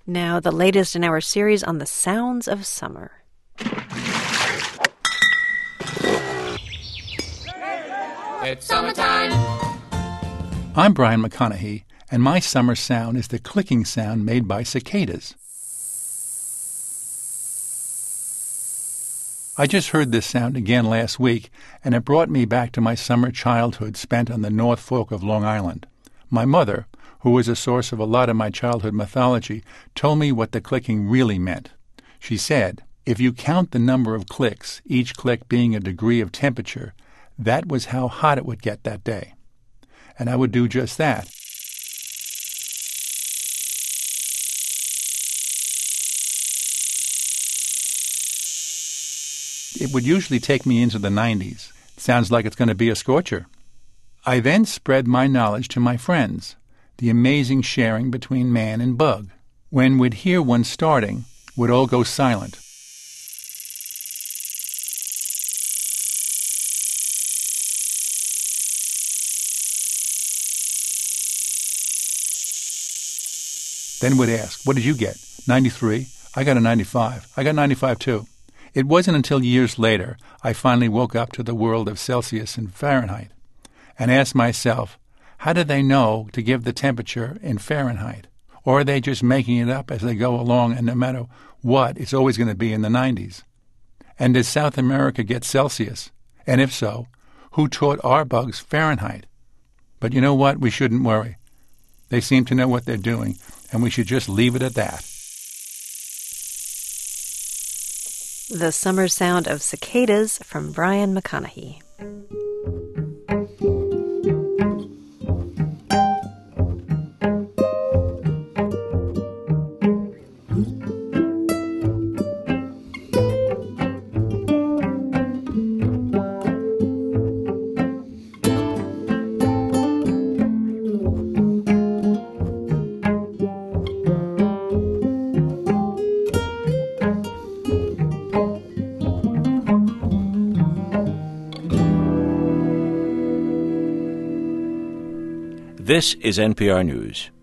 Now, the latest in our series on the sounds of summer. It's summertime. I'm Brian McConaughey, and my summer sound is the clicking sound made by cicadas. I just heard this sound again last week, and it brought me back to my summer childhood spent on the North Fork of Long Island. My mother, who was a source of a lot of my childhood mythology, told me what the clicking really meant. She said, if you count the number of clicks, each click being a degree of temperature, that was how hot it would get that day. And I would do just that. It would usually take me into the 90s. Sounds like it's going to be a scorcher. I then spread my knowledge to my friends, the amazing sharing between man and bug. When we'd hear one starting, we'd all go silent. Then we'd ask, what did you get? 93? I got a 95. I got 95 too. It wasn't until years later I finally woke up to the world of Celsius and Fahrenheit and asked myself, how do they know to give the temperature in Fahrenheit? Or are they just making it up as they go along, and no matter what, it's always going to be in the 90s? And did South America get Celsius? And if so, who taught our bugs Fahrenheit? But you know what? We shouldn't worry. They seem to know what they're doing, and we should just leave it at that. The summer sound of cicadas from Brian McConaughey. This is NPR News.